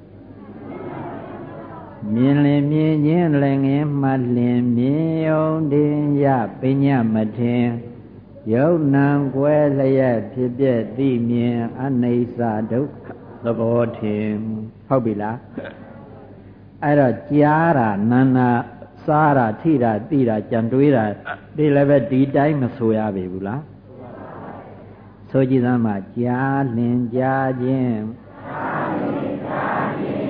မြင်လင်မြင်ချင်းလည်းငင်းမှလင်မြင်ယုံတင်ရပညာမထင်ယုံနံကွယ်လျက်ဖြစ်ပြည့်သိမြင်အနိစ္စဒုက္ခသဘောထင်ဟုတ်ပြီလားအဲ့တော့ကြားတာနာနာစားတာထိတာသိတာကြံတွေးတာဒီလည်းပဲဒီတိုင်းမဆိုရပေဘူးလားဆိုကြည့်သမ်းမှာကြားလင်ကြားခြင်းကြားလင်ကြားခြင်း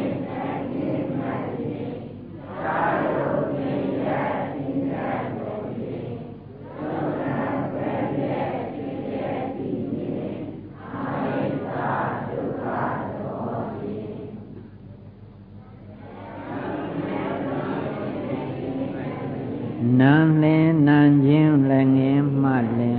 နံလင်နံချင်းလည်းငင်းမှလင်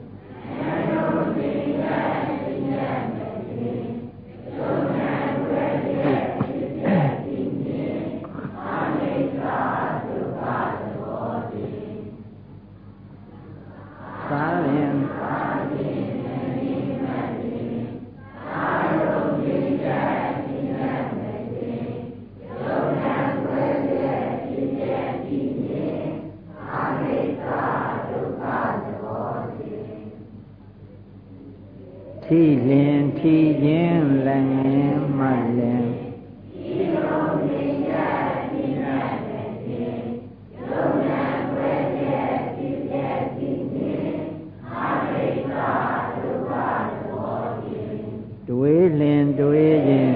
ထိလင်ထိခြင်းလည်းငင်းမှလင်ဒီလိုမြင်ရဒီနဲ့ဒီယုံနာွယ်ရဲ့ဒီရဲ့ဒီနဲ့အာရိတာဒုက္ခသဘောခြင်းတွေးလင်တွေးခြင်း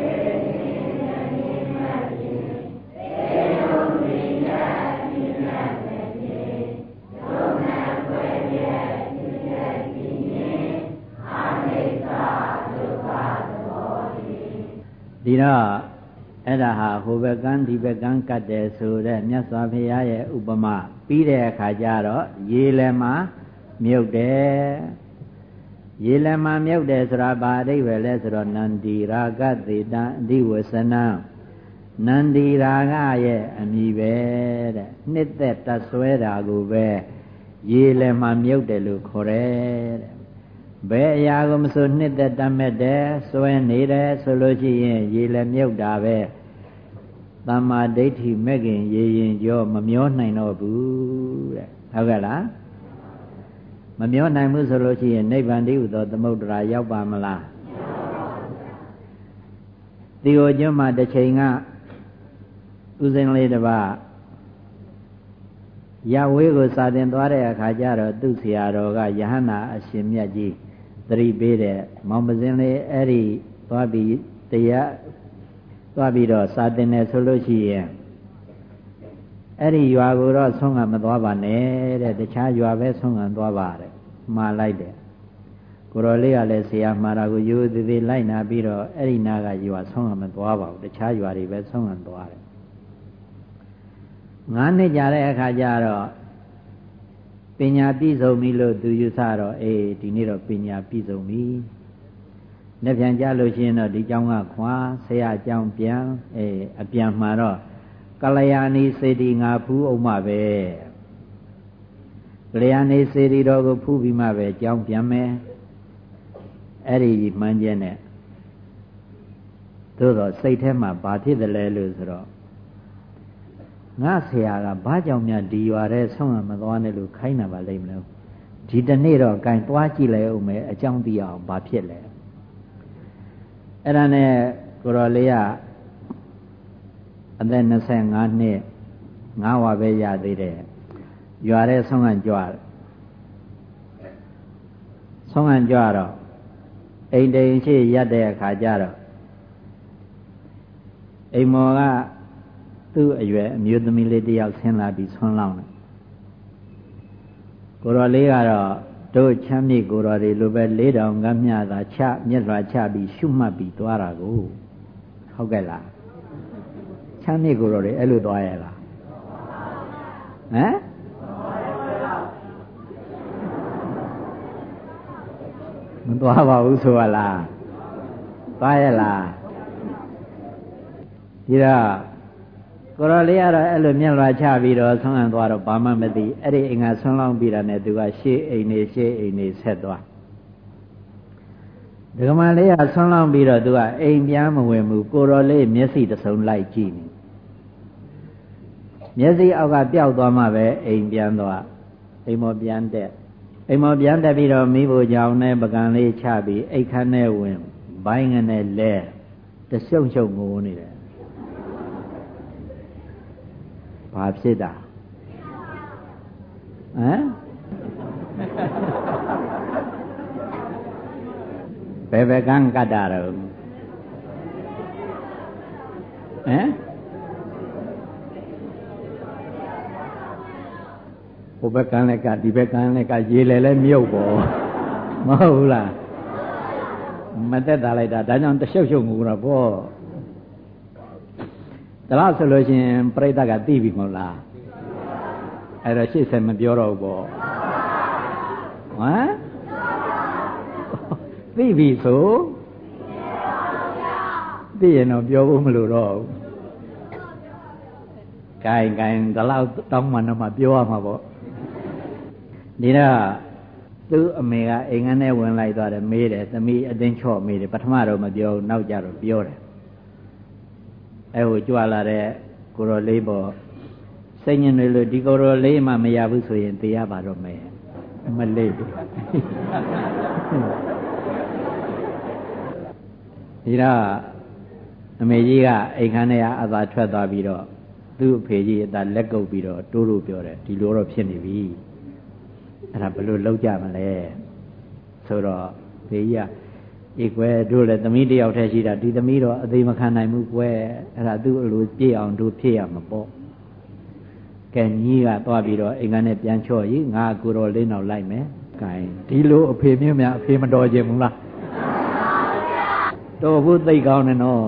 ဒီတော့အဲ့ဒါဟာဟိုဘက်ကန်းဒီဘက်ကန်းကတ်တယ်ဆိုတဲ့မြတ်စွာဘုရားရဲ့ဥပမာပြီးတဲ့အခါကျတော့ရေလည်းမှာမြုပ်တယ်ရေလည်းမှာမြုပ်တယ်ဆိုတာဘာအဓိပ္ပာယ်လဲဆိုတော့နန္ဒီရာဂသေတံအဓိဝဆနံနန္ဒီရာဂရဲ့အမည်ပဲတဲ့နှစ်သက်တဆွဲတာကိုပဲရေလည်းမှာမြုပ်တယ်လို့ခေါ်တယ်တဲ့ဘယ်အရာကိုမဆိုနှစ်သက်တတ်မဲ့တယ်စွဲနေတယ်ဆိုလို့ရှိရင်ရေလည်းမြုပ်တာပဲသမ္မာဒိဋ္ဌိမဲ့ခင်ရေရင်ကြောမမျောနိုင်တော့ဘူးတဲ့ဟုတ်ကဲ့လားမမျောနိုင်ဘူးဆိုလို့ရှိရင်နိဗ္ဗာန်တည်းဟူသောသမုဒ္ဒရာရောက်ပါမလားဒီကိုကျွန်းမှာတစ်ချိန်ကဥစဉ်လေးတစ်ပါးရဝေးကိုစာတင်သွားတဲ့အခါကျတော့သူ့ဆရာတော်ကယဟန္တာအရှင်မြတ်ကြီးသတိပေးတဲ့မောင်ပစင်းလေးအဲ့ဒီသွားပြီးတရားသွားပြီးတော့စာတင်တယ်ဆိုလို့ရှိရင်အဲ့ဒီရွာကိုတော့ဆုံးကမသွားပါနဲ့တဲ့တခြားရွာပဲဆုံးကသွားပါတဲ့မှားလိုက်တယ်ကိုတော်လေးကလည်းဆရာမှားတာကိုရိုးသေးသေးလိုက်နာပြီးတော့အဲ့ဒီနာကရွာဆုံးကမသွားပါဘူးတခြားရွာတွေပဲဆုံးကသွားတယ်ငါးနှစ်ကြာတဲ့အခါကျတော့ပညာပြည့်စုံပြီလို့သူယူဆတော့အေးဒီနေ့တော့ပညာပြည့်စုံပြီ။လက်ပြန်ကြလို့ရှိရင်တော့ဒီကျောင်းကခွာဆရာကျောင်းပြန်အေးအပြန်မှာတော့ကလျာဏီစေတီငါဖူးအောင်မှပဲကလျာဏီစေတီတော်ကိုဖူးပြီးမှပဲကျောင်းပြန်မယ်။အဲ့ဒီမှန်းချက်နဲ့သို့တော့စိတ်ထဲမှာဘာဖြစ်တယ်လဲလို့ဆိုတော့ငါဆရာကဘာကြောင့်များဒီရွာထဲဆုံးမသွားနဲ့လို့ခိုင်းတာပါလိမ့်မလို့ဒီတနေ့တော့ဂိုင်သွားကြည့်လိုက်အောင်မယ်အကြောင်းသိအောင်ဘာဖြစ်လဲအဲ့ဒါနဲ့ကိုတော်လေးကအသက်၂၅နှစ်ငါးဝါပဲရသေးတယ်ရွာထဲဆုံးခံကြွတယ်ဆုံးခံကြွတော့အိမ်တိန်ရှိရက်တဲ့အခါကျတော့အိမ်မော်ကသူ့အရွယ်အမျိုးသမီးလေးတယောက်ဆင်းလာပြီးဆွမ်းလောင်းတယ်ကိုတော်လေးကတော့တို့ချမ်းမြေကိုတော်တွေလိုပဲလေးတောင်ကမျှသာချမျက်လွှာချပြီးရှုမှတ်ပြီးသွားတာကိုဟုတ်ကဲ့လားချမ်းမြေကိုတော်တွေအဲ့လိုသွားရလားဟမ်မသွားပါဘူးဆိုရလားသွားရလားဒီတော့ကိုတော်လေးကတော့အဲ့လိုမျက်လွှာချပြီးတော့ဆွမ်းလန်းသွားတော့ဘာမှမသိအဲ့ဒီအိမ်ကဆွမ်းလောင်းပြီးတာနဲ့သူကရှေ့အိမ်နေရှေ့အိမ်နေဆက်သွားဒကမလေးကဆွမ်းလောင်းပြီးတော့သူကအိမ်ပြန်မဝင်ဘူးကိုတော်လေးမျက်စိတစ်စုံလိုက်ကြည့်နေမျက်စိအောက်ကပျောက်သွားမှပဲအိမ်ပြန်သွားအိမ်မောပြန်တက်အိမ်မောပြန်တက်ပြီးတော့မိဖို့ကြောင့်နဲ့ပကံလေးချပြီးအိတ်ခမ်းနဲ့ဝင်ဘိုင်းငနဲ့လဲတရှုံရှုံငိုနေတယ်ဘာဖြစ်တာဟမ်ဘယ်ဘက်ကန်းကတ်တာတော့ဟမ်ဟိုဘက်ကန်းလည်းကဒီဘက်ကန်းလည်းကရေလေလည်းမြုပ်ပေါ်မဟုတ်ဘူးလားမတက်တာလိုက်တာဒါကြောင့်တရှုပ်ရှုပ်ငူတော့ပေါ့ဒါလို့ဆိုလို့ရှိရင်ပြိဿကသိပြီမဟုတ်လားအဲ့တော့ရှေ့ဆက်မပြောတော့ဘူးပေါ့ဟမ်သိပြီဆိုသိရင်တော့ပြောဖို့မလိုတော့ဘူးဂိုင်ဂိုင်ဒါလို့တောင်းမှတော့မှပြောရမှာပေါ့ဒီတော့သူ့အမေကအိမ်ငန်းထဲဝင်လိုက်သွားတယ်မေးတယ်သမီးအတင်းချော့မေးတယ်ပထမတော့မပြောဘူးနောက်ကြတော့ပြောတယ်အဲဟိုကြွလာတဲ့ကိုတော်လေးပေါ်စိတ်ညစ်နေလို့ဒီကိုတော်လေးမှမရဘူးဆိုရင်တရားပါတော့မယ်မလေးဒီတော့အမေကြီးကအိမ်ခန်းထဲကအသာထွက်သွားပြီးတော့သူ့အဖေကြီးအသာလက်ကုပ်ပြီးတော့တိုးလို့ပြောတယ်ဒီလိုတော့ဖြစ်နေပြီအဲ့ဒါဘယ်လိုလုပ်ကြမလဲဆိုတော့ဖေကြီးကဧကွယ်တို့လည်းသမီးတယောက်တည်းရှိတာဒီသမီးတော့အသေးမခံနိုင်ဘူးကွယ်အဲ့ဒါသူ့အလိုပြည့်အောင်တို့ဖြစ်ရမှာပေါ့ကဲကြီးကသွားပြီးတော့အိမ်ကနဲ့ပြန်ချော့ကြီးငါကိုတော်လေးနောက်လိုက်မယ်ကဲဒီလိုအဖေမျိုးများအဖေမတော်ခြင်းဘူးလားတော်ဘူးသိကောင်းတယ်နော်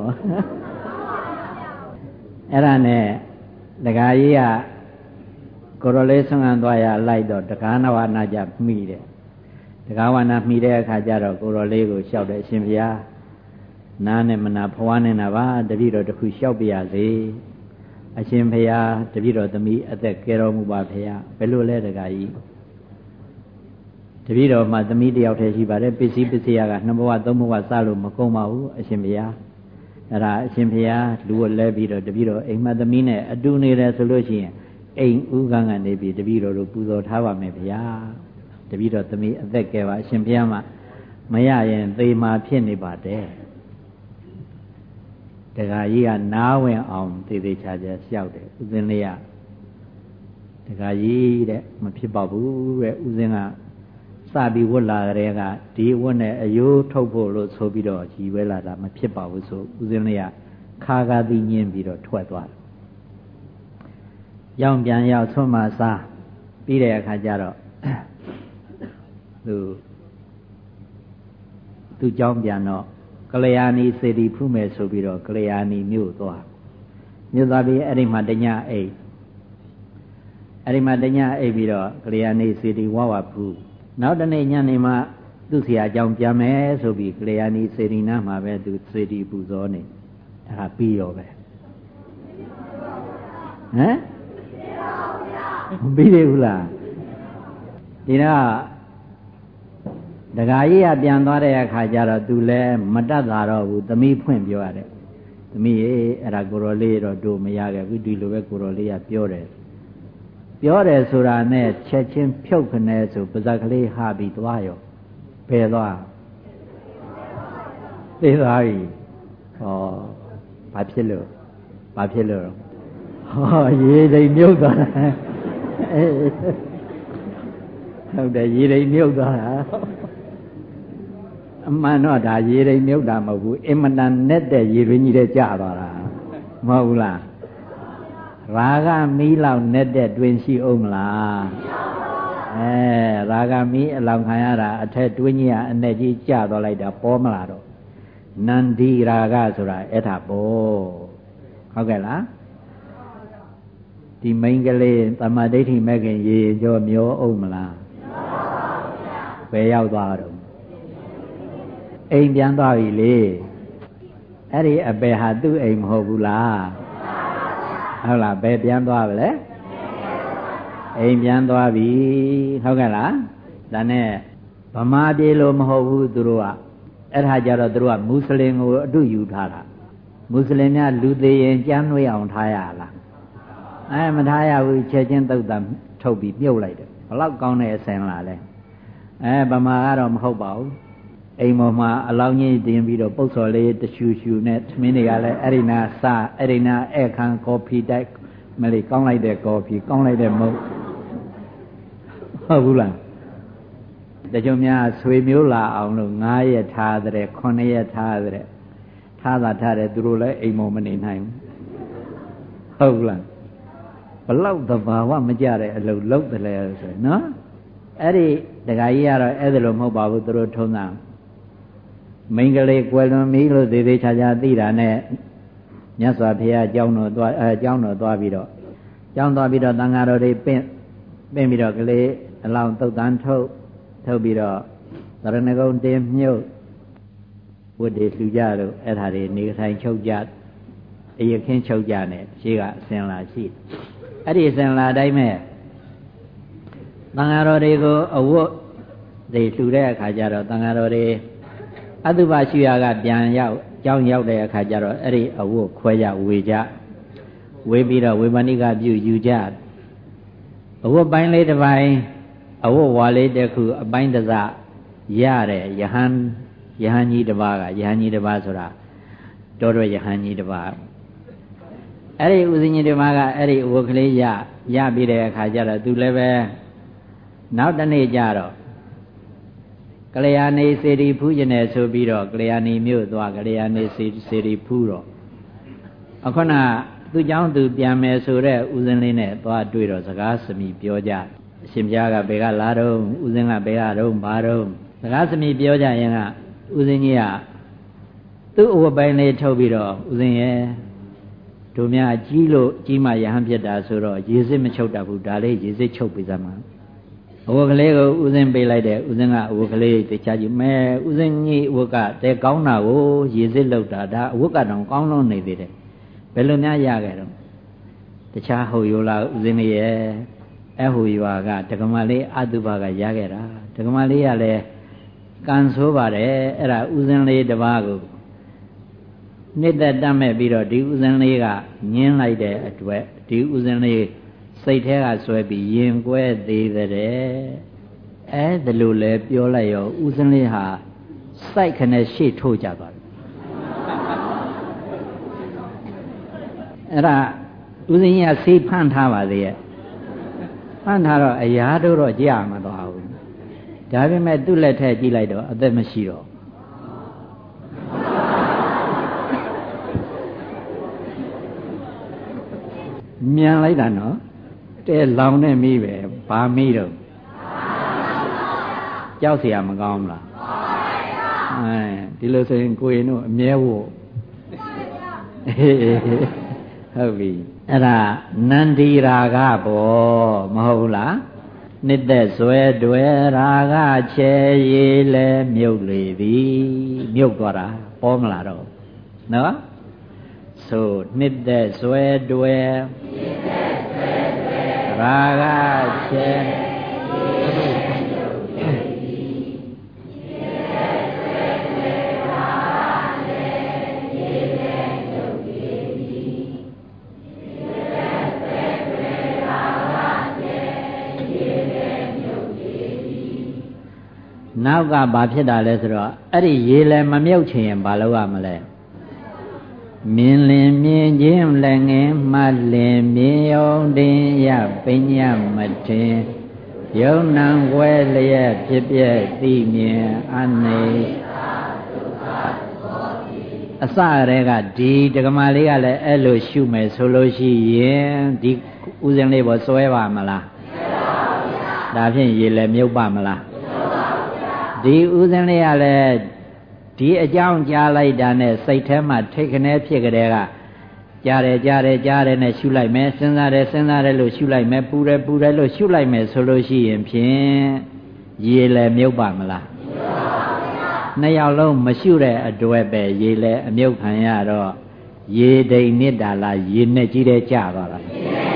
အဲ့ဒါနဲ့ဒကာကြီးကကိုတော်လေးဆွမ်းခံသွားရလိုက်တော့ဒကာနဝနာကြမိတယ်ဒကာဝနာမိတဲ့အခါကျတော့ကိုတော်လေးကိုလျှောက်တယ်အရှင်ဘုရားနားနဲ့မနာဖွားနေတာပါတပည့်တော်တခုလျှောက်ပြရစေအရှင်ဘုရားတပည့်တော်သမီးအသက်ကယ်တော်မူပါဘုရားဘယ်လိုလဲဒကာကြီးတပည့်တော်မှသမီးတယောက်တည်းရှိပါတယ်ပစ္စည်းပစ္စည်းကနှစ်ဘဝသုံးဘဝစလို့မကုန်ပါဘူးအရှင်ဘုရားအဲ့ဒါအရှင်ဘုရားလူကိုလဲပြီးတော့တပည့်တော်အိမ်မသမီးနဲ့အတူနေတယ်ဆိုလို့ရှိရင်အိမ်ဥကန်းကနေပြီးတပည့်တော်တို့ပူဇော်ထားပါမယ်ဘုရားတပည့်တော်သမီးအသက်ကယ်ပါအရှင်ဘုရားမှမရရင်သေမာဖြစ်နေပါတယ်တခါကြီးကနားဝင်အောင်သေသေးချာချာလျှောက်တယ်ဥစဉ်လေးကတခါကြီးတဲ့မဖြစ်ပါဘူးတဲ့ဥစဉ်ကစပြီးဝတ်လာတဲ့ကဒီဝတ်နဲ့အယိုးထုတ်ဖို့လို့ဆိုပြီးတော့ကြီးဝဲလာတာမဖြစ်ပါဘူးဆိုဥစဉ်လေးကခါကားသိညင်းပြီးတော့ထွက်သွားတယ်ရောက်ပြန်ရောက်ဆွမ်းမစားပြီးတဲ့အခါကျတော့သူသူကြောင်းပြန်တော့ကလျာဏီစေတီဖူးမယ်ဆိုပြီးတော့ကလျာဏီမြို့သွားမြို့သွားပြီးအဲ့ဒီမှာတညအိတ်အဲ့ဒီမှာတညအိတ်ပြီးတော့ကလျာဏီစေတီဝါဝဖူးနောက်တနေ့ညနေမှသူ့ဆရာကြောင်းပြန်မယ်ဆိုပြီးကလျာဏီစေတီနားမှာပဲသူစေတီပူဇော်နေအဲ့ဒါပြီးရောပဲဟမ်မပြီးသေးဘူးလားဒီတော့ဒကာကြီးကပြန်သွားတဲ့အခါကျတော့သူလည်းမတတ်တာတော့ဘူးသမီးဖွင့်ပြောရတယ်သမီးရေအဲ့ဒါကိုတော်လေးတော့တို့မရခဲ့ဘူးဒီလိုပဲကိုတော်လေးကပြောတယ်ပြောတယ်ဆိုတာနဲ့ချက်ချင်းဖြုတ်ခနဲ့ဆိုပါဇက်ကလေးဟာပြီးသွားရောဘယ်သွားသိသွားပြီဟောဘာဖြစ်လို့ဘာဖြစ်လို့ဟောရေတိမ်မြုပ်သွားတာဟုတ်တယ်ရေတိမ်မြုပ်သွားတာမှန်တော့ဒါရေရိမ်မြုပ်တာမဟုတ်ဘူးအင်မတန်နဲ့တဲ့ရေရင်းကြီးတဲ့ကြာသွားတာမဟုတ်ဘူးလားရာဂမီးလောက်နဲ့တဲ့တွင်ရှိအောင်မလားအဲရာဂမီးအလောင်ခံရတာအထက်တွင်းကြီးကအနဲ့ကြီးကြာသွားလိုက်တာပေါ်မလားတော့နန္ဒီရာဂဆိုတာအဲ့ဒါပေါ်ဟုတ်ကဲ့လားဒီမိန်းကလေးသမာဓိဋ္ဌိမဲ့ခင်ရေကြောမျောအောင်မလားဘယ်ရောက်သွားတော့အိမ်ပြန်သွားပြီလေအဲ့ဒီအပေဟာသူ့အိမ်မဟုတ်ဘူးလားဟုတ်လားဘယ်ပြန်သွားပါလဲအိမ်ပြန်သွားပြီဟုတ်ကဲ့လားဒါနဲ့ဗမာပြည်လိုမဟုတ်ဘူးသူတို့ကအဲ့ဒါကြတော့သူတို့ကမွတ်စလင်ကိုအတုယူထားတာမွတ်စလင်များလူသေးရင်ကြမ်းနှွေးအောင်ထားရလားအဲမထားရဘူးချက်ချင်းသုတ်တာထုတ်ပြီးမြုပ်လိုက်တယ်ဘလောက်ကောင်းတဲ့အစင်လာလဲအဲဗမာကတော့မဟုတ်ပါဘူးအိမ်ပေါ်မှာအလောင်းကြီးတင်ပြီးတော့ပုတ်စော်လေးတရှူရှူနဲ့သမင်းတွေကလည်းအဲ့ဒီနာစအဲ့ဒီနာဧခမ်းကော်ဖီတိုက်မလေးကောင်းလိုက်တဲ့ကော်ဖီကောင်းလိုက်တဲ့မုတ်ဟုတ်ဘူးလားတချို့များဆွေမျိုးလာအောင်လို့ငါးရက်ထားတဲ့ခုနှစ်ရက်ထားတဲ့ထားတာထားတယ်သူတို့လည်းအိမ်ပေါ်မနေနိုင်ဘူးဟုတ်လားဘလောက်သဘာဝမကြတဲ့အလုပ်လုပ်တယ်လေဆိုရင်နော်အဲ့ဒီဒကာကြီးကတော့အဲ့ဒါလိုမဟုတ်ပါဘူးသူတို့ထုံးတာမိန်းကလေးကွယ်လွန်ပြီလို့သေသေးချာချာသိတာနဲ့မြတ်စွာဘုရားအကြောင်းတော်သွားအဲအကြောင်းတော်သွားပြီးတော့အကြောင်းသွားပြီးတော့သံဃာတော်တွေပင့်ပင့်ပြီးတော့ကလေးအလောင်းသုတ်တန်းထုတ်ထုတ်ပြီးတော့သရဏဂုံတင်မြုပ်ဝတ်တွေလှူကြလို့အဲ့ဒါတွေနေထိုင်ချုပ်ကြအယခင်းချုပ်ကြနဲ့ရှိကအစဉ်လာရှိအဲ့ဒီအစဉ်လာတိုင်းမဲ့သံဃာတော်တွေကိုအဝတ်တွေလှူတဲ့အခါကျတော့သံဃာတော်တွေအတုပရှိရာကပြန်ရောက်ကြောင်းရောက်တဲ့အခါကျတော့အဲ့ဒီအဝတ်ခွဲကြဝေကြဝေပြီးတော့ဝေပဏိကပြုယူကြအဝတ်ပိုင်းလေးတစ်ပိုင်းအဝတ်ဝါလေးတစ်ခုအပိုင်းတစ်စရတဲ့ယဟန်ယဟန်ကြီးတစ်ပါးကယဟန်ကြီးတစ်ပါးဆိုတာတော်တော်ယဟန်ကြီးတစ်ပါးအဲ့ဒီဥစဉ်ကြီးတစ်ပါးကအဲ့ဒီအဝတ်ကလေးရရပြီးတဲ့အခါကျတော့သူလည်းပဲနောက်တနေ့ကျတော့ကလျာဏီစေတီဖူးကျင်တယ်ဆိုပြီးတော့ကလျာဏီမြို့သွားကလျာဏီစေတီဖူးတော့အခုနသူเจ้าသူပြန်မယ်ဆိုတဲ့ဥစဉ်လေးနဲ့သွားတွေ့တော့စကားစမိပြောကြအရှင်ဘုရားကဘယ်ကလာတော့ဥစဉ်ကဘယ်ကတော့ဘာတော့စကားစမိပြောကြရင်ကဥစဉ်ကြီးကသူ့အဝတ်ပိုင်းလေးထုတ်ပြီးတော့ဥစဉ်ရဲ့တို့များကြီးလို့ကြီးမှရဟန်းဖြစ်တာဆိုတော့ရေစစ်မချုပ်တတ်ဘူးဒါလေးရေစစ်ချုပ်ပေးစမ်းပါအဝတ်ကလေးကိုဥစဉ်ပေးလိုက်တယ်ဥစဉ်ကအဝတ်ကလေးတခြားကြည့်မဲဥစဉ်ကြီးအဝတ်ကတဲကောင်းတာကိုရေစစ်လောက်တာဒါအဝတ်ကတော့ကောင်းလုံးနေသေးတယ်ဘယ်လိုများရခဲ့တော့တခြားဟိုယောလာဥစဉ်လေးရဲ့အဟိုရွာကဒကမလေးအတုပကရခဲ့တာဒကမလေးကလည်းကံဆိုးပါတယ်အဲ့ဒါဥစဉ်လေးတစ်ပါးကိုနှစ်သက်တတ်မဲ့ပြီးတော့ဒီဥစဉ်လေးကညင်းလိုက်တဲ့အတွက်ဒီဥစဉ်လေးစိတ်ထဲကဆွဲပြီးရင်ကွဲသေးတဲ့အဲ့ဒါလိုလဲပြောလိုက်ရောဥစဉ်လေးဟာစိုက်ခနဲ့ရှေ့ထိုးကြသွားတယ်အဲ့ဒါဥစဉ်ကြီးကဆေးဖန့်ထားပါသေးရဲ့ဖန့်ထားတော့အရာတို့တော့ကြာမသွားဘူးဒါပေမဲ့သူ့လက်ထက်ကြည့်လိုက်တော့အသက်မရှိတော့မြန်လိုက်တာနော်တဲလောင်နဲ့မိပဲဘာမိတော့ကြောက်เสียမကောင်းဘူးလားအဲဒီလိုဆိုရင်ကိုရင်တို့အမြဲဖို့ဟုတ်ပြီအဲ့ဒါနန္ဒီရာဂဘောမဟုတ်ဘူးလားနှစ်သက်ဇွဲတွေရာဂချဲရေလဲမြုပ်လေသည်မြုပ်သွားတာပေါ်မလားတော့နော်ဆိုနှစ်သက်ဇွဲတွေရာဂချဲနောက်ကဘာဖြစ်တာလဲဆိုတော့အဲ့ဒီရေလည်းမမြုပ်ချင်ရင်ဘာလုပ်ရမလဲမြင်လင်မြင်ချင်းလည်းငင်မှလင်မြင်ယုံတင်ရပညာမထင်ယုံနံွယ်လျက်ဖြစ်ပြသိမြင်အနေအစရဲကဒီဒကမာလေးကလည်းအဲ့လိုရှုမယ်ဆိုလို့ရှိရင်ဒီဥစဉ်လေးပေါ်စွဲပါမလားဒါဖြင့်ရေလည်းမြုပ်ပါမလားဒီဥစဉ်လေးကလည်းဒီအကြောင်းကြားလိုက်တာနဲ့စိတ်ထဲမှာထိတ်ခနဲဖြစ်ကြတဲ့ကကြားတယ်ကြားတယ်ကြားတယ်နဲ့ရှုလိုက်မယ်စဉ်းစားတယ်စဉ်းစားတယ်လို့ရှုလိုက်မယ်ပူတယ်ပူတယ်လို့ရှုလိုက်မယ်ဆိုလို့ရှိရင်ဖြင့်ရေလည်းမြုပ်ပါမလားနှစ်ယောက်လုံးမရှုတဲ့အတွက်ပဲရေလည်းအမြုပ်ခံရတော့ရေဒိန်နစ်တာလားရေနဲ့ကြီးတဲ့ကြသွားတာ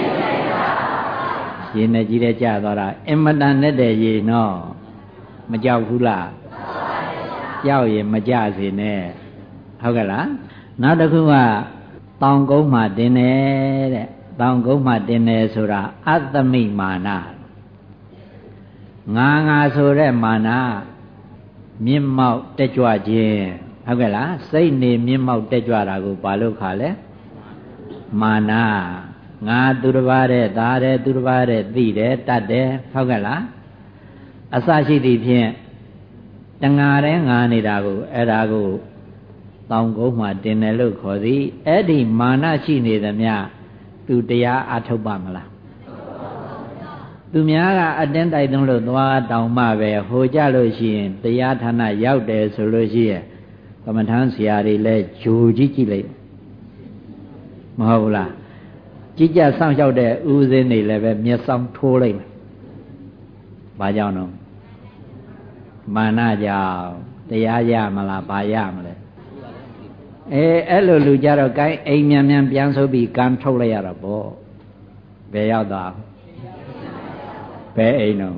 ရေနဲ့ကြီးတဲ့ကြသွားတာအင်မတန်နဲ့တဲ့ရေနော်မကြောက်ဘူးလားကြောက်ရင်မကြစေနဲ့ဟုတ်ကဲ့လားနောက်တစ်ခုကတောင်ကုန်းမှာတင်တယ်တဲ့တောင်ကုန်းမှာတင်တယ်ဆိုတာအတ္တမိမာနငါငါဆိုတဲ့မာနမြင့်မောက်တက်ကြွခြင်းဟုတ်ကဲ့လားစိတ်နေမြင့်မောက်တက်ကြွတာကိုဘာလို့ခါလဲမာနငါသူတစ်ပါးတဲ့ဒါတဲ့သူတစ်ပါးတဲ့သိတယ်တတ်တယ်ဟုတ်ကဲ့လားအစရှိသည်ဖြင့်တငါတဲ့ငါနေတာကိုအဲ့ဒါကိုတောင်ကုန်းမှာတင်တယ်လို့ခေါ်သည်အဲ့ဒီမာနရှိနေသမျှသူတရားအထုတ်ပါမလားသူများကအတင်းတိုက်သွင်းလို့သွားတောင်မှပဲဟိုကြလို့ရှိရင်တရားဌာနရောက်တယ်ဆိုလို့ရှိရင်ကမ္မထမ်းဆရာတွေလည်းဂျိုကြည့်ကြည့်လိုက်မဟုတ်ဘူးလားကြည်ကြဆောင်းလျှောက်တဲ့ဥစဉ်တွေလည်းပဲမျက်စောင်းထိုးလိုက်မယ်ဘာကြောင့်တော့မာနကြောင့်တရားရမလားဘာရမလဲအဲအဲ့လိုလူကြတော့ကိုင်းအိမ်မြန်မြန်ပြန်ဆိုပြီးကံထုတ်လိုက်ရတာပေါ့ဘယ်ရောက်သွားဘယ်အိမ်တော့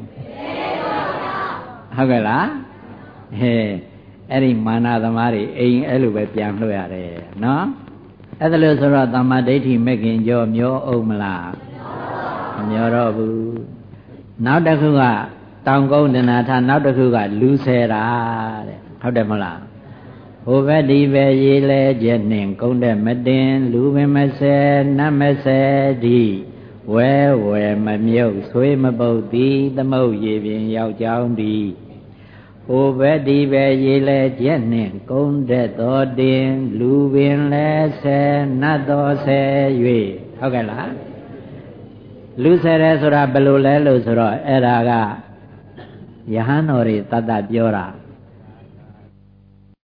ဟုတ်ကဲ့လားဟဲ့အဲ့ဒီမာနသမားတွေအိမ်အဲ့လိုပဲပြန်လွှတ်ရတယ်နော်အဲ့ဒါလို့ဆိုတော့သမ္မာဒိဋ္ဌိမဲ့ခင်ကြောမျောအောင်မလားမမျောတော့ဘူးနောက်တစ်ခုကတောင်ကုန်းတဏှာထနောက်တစ်ခုကလူဆယ်တာတဲ့ဟုတ်တယ်မလားဟိုဘက်ဒီဘက်ရေလဲကျက်နှင်ကုန်းတဲ့မတင်လူပင်မဆယ်နတ်မဆယ်ဒီဝဲဝဲမမြုပ်ဆွေးမပုတ်သည်သမုတ်ရေပြင်ရောက်ကြောင်းသည်ဟိုဘက်ဒီဘက်ရေလဲကျက်နှင်ကုန်းတဲ့တော်တင်လူပင်လဲဆယ်နတ်တော်ဆယ်၍ဟုတ်ကဲ့လားလူဆယ်တယ်ဆိုတာဘယ်လိုလဲလို့ဆိုတော့အဲ့ဒါကယဟန်တော်တွေတတ်တတ်ပြောတာ